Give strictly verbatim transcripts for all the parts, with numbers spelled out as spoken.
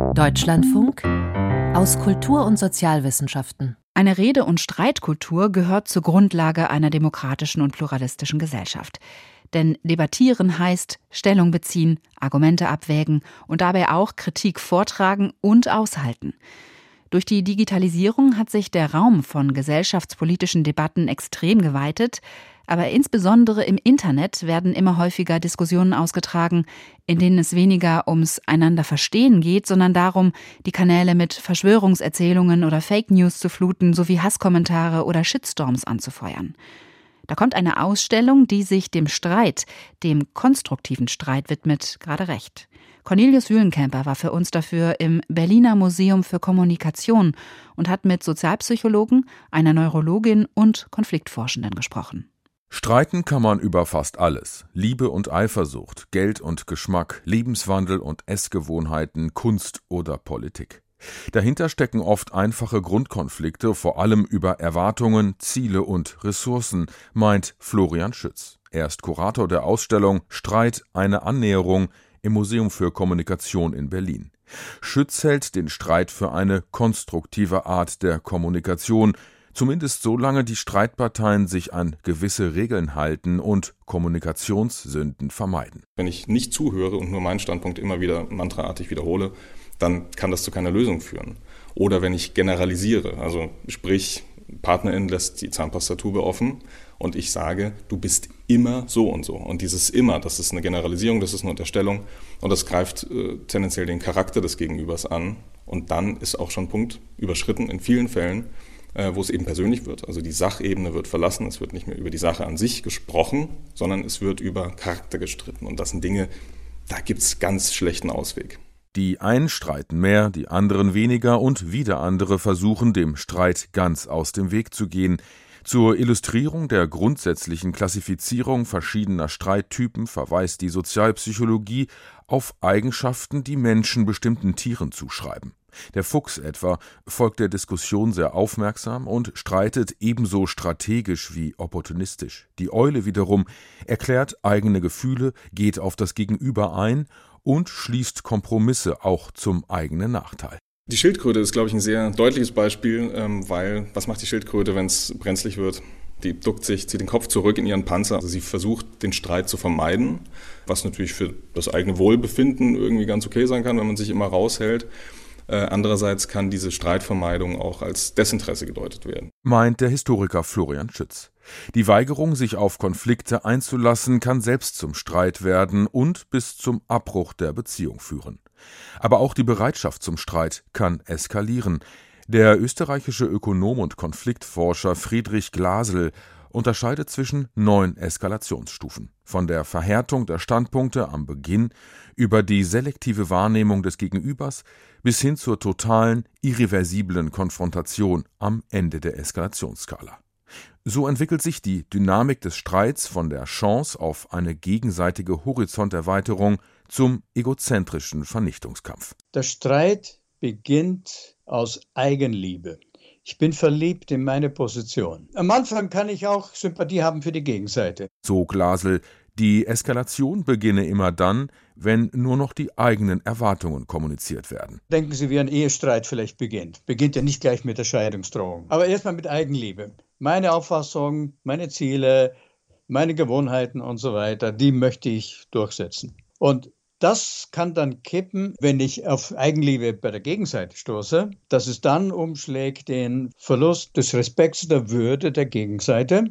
Deutschlandfunk aus Kultur- und Sozialwissenschaften. Eine Rede- und Streitkultur gehört zur Grundlage einer demokratischen und pluralistischen Gesellschaft. Denn debattieren heißt Stellung beziehen, Argumente abwägen und dabei auch Kritik vortragen und aushalten. Durch die Digitalisierung hat sich der Raum von gesellschaftspolitischen Debatten extrem geweitet, aber insbesondere im Internet werden immer häufiger Diskussionen ausgetragen, in denen es weniger ums einander Verstehen geht, sondern darum, die Kanäle mit Verschwörungserzählungen oder Fake News zu fluten, sowie Hasskommentare oder Shitstorms anzufeuern. Da kommt eine Ausstellung, die sich dem Streit, dem konstruktiven Streit widmet, gerade recht. Cornelius Wühlenkamper war für uns dafür im Berliner Museum für Kommunikation und hat mit Sozialpsychologen, einer Neurologin und Konfliktforschenden gesprochen. Streiten kann man über fast alles. Liebe und Eifersucht, Geld und Geschmack, Lebenswandel und Essgewohnheiten, Kunst oder Politik. Dahinter stecken oft einfache Grundkonflikte, vor allem über Erwartungen, Ziele und Ressourcen, meint Florian Schütz. Er ist Kurator der Ausstellung Streit, eine Annäherung im Museum für Kommunikation in Berlin. Schütz hält den Streit für eine konstruktive Art der Kommunikation, zumindest solange die Streitparteien sich an gewisse Regeln halten und Kommunikationssünden vermeiden. Wenn ich nicht zuhöre und nur meinen Standpunkt immer wieder mantraartig wiederhole, dann kann das zu keiner Lösung führen. Oder wenn ich generalisiere, also sprich, Partnerin lässt die Zahnpastatube offen und ich sage, du bist immer so und so. Und dieses immer, das ist eine Generalisierung, das ist eine Unterstellung und das greift äh, tendenziell den Charakter des Gegenübers an. Und dann ist auch schon Punkt überschritten in vielen Fällen, äh, wo es eben persönlich wird. Also die Sachebene wird verlassen, es wird nicht mehr über die Sache an sich gesprochen, sondern es wird über Charakter gestritten. Und das sind Dinge, da gibt es ganz schlechten Ausweg. Die einen streiten mehr, die anderen weniger und wieder andere versuchen, dem Streit ganz aus dem Weg zu gehen. Zur Illustrierung der grundsätzlichen Klassifizierung verschiedener Streittypen verweist die Sozialpsychologie auf Eigenschaften, die Menschen bestimmten Tieren zuschreiben. Der Fuchs etwa folgt der Diskussion sehr aufmerksam und streitet ebenso strategisch wie opportunistisch. Die Eule wiederum erklärt eigene Gefühle, geht auf das Gegenüber ein und schließt Kompromisse auch zum eigenen Nachteil. Die Schildkröte ist, glaube ich, ein sehr deutliches Beispiel, weil was macht die Schildkröte, wenn es brenzlig wird? Die duckt sich, zieht den Kopf zurück in ihren Panzer. Also sie versucht, den Streit zu vermeiden, was natürlich für das eigene Wohlbefinden irgendwie ganz okay sein kann, wenn man sich immer raushält. Andererseits kann diese Streitvermeidung auch als Desinteresse gedeutet werden, meint der Historiker Florian Schütz. Die Weigerung, sich auf Konflikte einzulassen, kann selbst zum Streit werden und bis zum Abbruch der Beziehung führen. Aber auch die Bereitschaft zum Streit kann eskalieren. Der österreichische Ökonom und Konfliktforscher Friedrich Glasl unterscheidet zwischen neun Eskalationsstufen. Von der Verhärtung der Standpunkte am Beginn über die selektive Wahrnehmung des Gegenübers bis hin zur totalen, irreversiblen Konfrontation am Ende der Eskalationsskala. So entwickelt sich die Dynamik des Streits von der Chance auf eine gegenseitige Horizonterweiterung zum egozentrischen Vernichtungskampf. Der Streit beginnt aus Eigenliebe. Ich bin verliebt in meine Position. Am Anfang kann ich auch Sympathie haben für die Gegenseite. So Glasl, die Eskalation beginne immer dann, wenn nur noch die eigenen Erwartungen kommuniziert werden. Denken Sie, wie ein Ehestreit vielleicht beginnt. Beginnt ja nicht gleich mit der Scheidungsdrohung. Aber erstmal mit Eigenliebe. Meine Auffassung, meine Ziele, meine Gewohnheiten und so weiter, die möchte ich durchsetzen. Und das kann dann kippen, wenn ich auf Eigenliebe bei der Gegenseite stoße, dass es dann umschlägt den Verlust des Respekts der Würde der Gegenseite.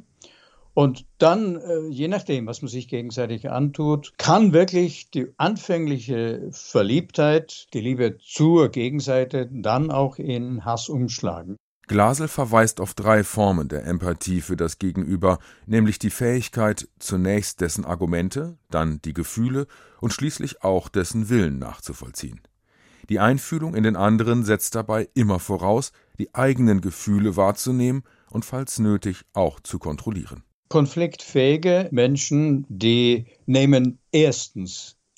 Und dann, je nachdem, was man sich gegenseitig antut, kann wirklich die anfängliche Verliebtheit, die Liebe zur Gegenseite, dann auch in Hass umschlagen. Glasl verweist auf drei Formen der Empathie für das Gegenüber, nämlich die Fähigkeit, zunächst dessen Argumente, dann die Gefühle und schließlich auch dessen Willen nachzuvollziehen. Die Einfühlung in den anderen setzt dabei immer voraus, die eigenen Gefühle wahrzunehmen und falls nötig auch zu kontrollieren. Konfliktfähige Menschen, die nehmen erstens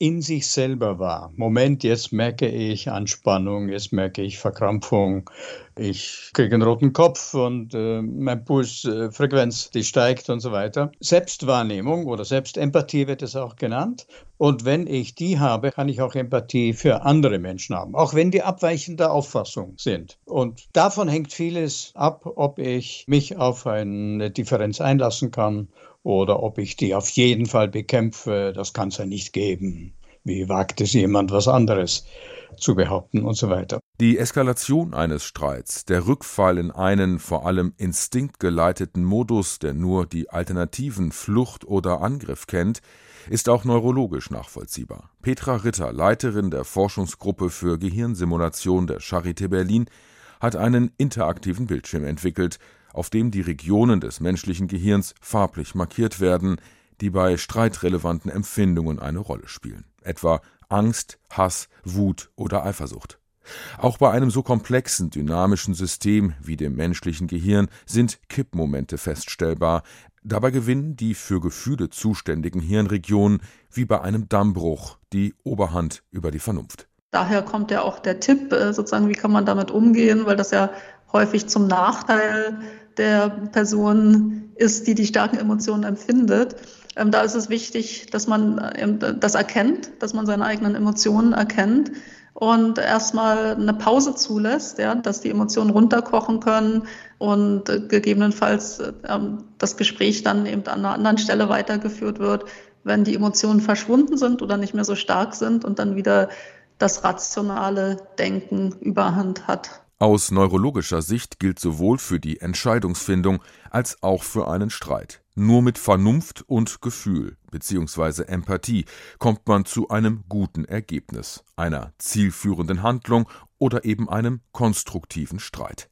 in sich selber wahr. Moment, jetzt merke ich Anspannung, jetzt merke ich Verkrampfung, ich kriege einen roten Kopf und äh, mein Pulsfrequenz, äh, die steigt und so weiter. Selbstwahrnehmung oder Selbstempathie wird es auch genannt. Und wenn ich die habe, kann ich auch Empathie für andere Menschen haben, auch wenn die abweichender Auffassung sind. Und davon hängt vieles ab, ob ich mich auf eine Differenz einlassen kann oder ob ich die auf jeden Fall bekämpfe. Das kann es ja nicht geben. Wie wagt es jemand, was anderes zu behaupten und so weiter. Die Eskalation eines Streits, der Rückfall in einen vor allem instinktgeleiteten Modus, der nur die Alternativen Flucht oder Angriff kennt, ist auch neurologisch nachvollziehbar. Petra Ritter, Leiterin der Forschungsgruppe für Gehirnsimulation der Charité Berlin, hat einen interaktiven Bildschirm entwickelt, auf dem die Regionen des menschlichen Gehirns farblich markiert werden, die bei streitrelevanten Empfindungen eine Rolle spielen, etwa Angst, Hass, Wut oder Eifersucht. Auch bei einem so komplexen, dynamischen System wie dem menschlichen Gehirn sind Kippmomente feststellbar. Dabei gewinnen die für Gefühle zuständigen Hirnregionen wie bei einem Dammbruch die Oberhand über die Vernunft. Daher kommt ja auch der Tipp, sozusagen, wie kann man damit umgehen, weil das ja häufig zum Nachteil der Person ist, die die starken Emotionen empfindet. Ähm, da ist es wichtig, dass man ähm, das erkennt, dass man seine eigenen Emotionen erkennt und erstmal eine Pause zulässt, ja, dass die Emotionen runterkochen können und äh, gegebenenfalls ähm, das Gespräch dann eben an einer anderen Stelle weitergeführt wird, wenn die Emotionen verschwunden sind oder nicht mehr so stark sind und dann wieder das rationale Denken Überhand hat. Aus neurologischer Sicht gilt sowohl für die Entscheidungsfindung als auch für einen Streit: Nur mit Vernunft und Gefühl bzw. Empathie kommt man zu einem guten Ergebnis, einer zielführenden Handlung oder eben einem konstruktiven Streit.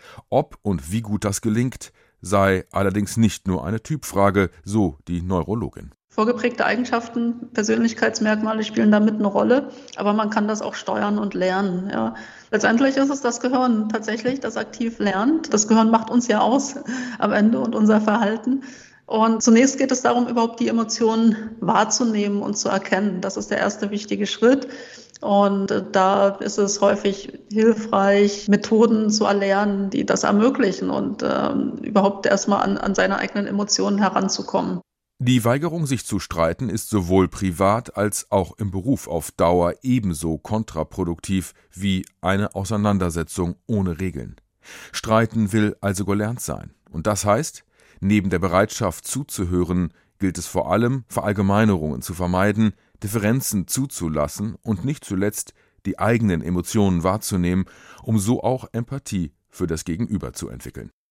Ob und wie gut das gelingt, sei allerdings nicht nur eine Typfrage, so die Neurologin. Vorgeprägte Eigenschaften, Persönlichkeitsmerkmale spielen da mit eine Rolle, aber man kann das auch steuern und lernen. Ja. Letztendlich ist es das Gehirn tatsächlich, das aktiv lernt. Das Gehirn macht uns ja aus am Ende und unser Verhalten. Und zunächst geht es darum, überhaupt die Emotionen wahrzunehmen und zu erkennen. Das ist der erste wichtige Schritt. Und da ist es häufig hilfreich, Methoden zu erlernen, die das ermöglichen und ähm, überhaupt erstmal an, an seine eigenen Emotionen heranzukommen. Die Weigerung, sich zu streiten, ist sowohl privat als auch im Beruf auf Dauer ebenso kontraproduktiv wie eine Auseinandersetzung ohne Regeln. Streiten will also gelernt sein. Und das heißt, neben der Bereitschaft zuzuhören, gilt es vor allem, Verallgemeinerungen zu vermeiden, Differenzen zuzulassen und nicht zuletzt die eigenen Emotionen wahrzunehmen, um so auch Empathie für das Gegenüber zu entwickeln.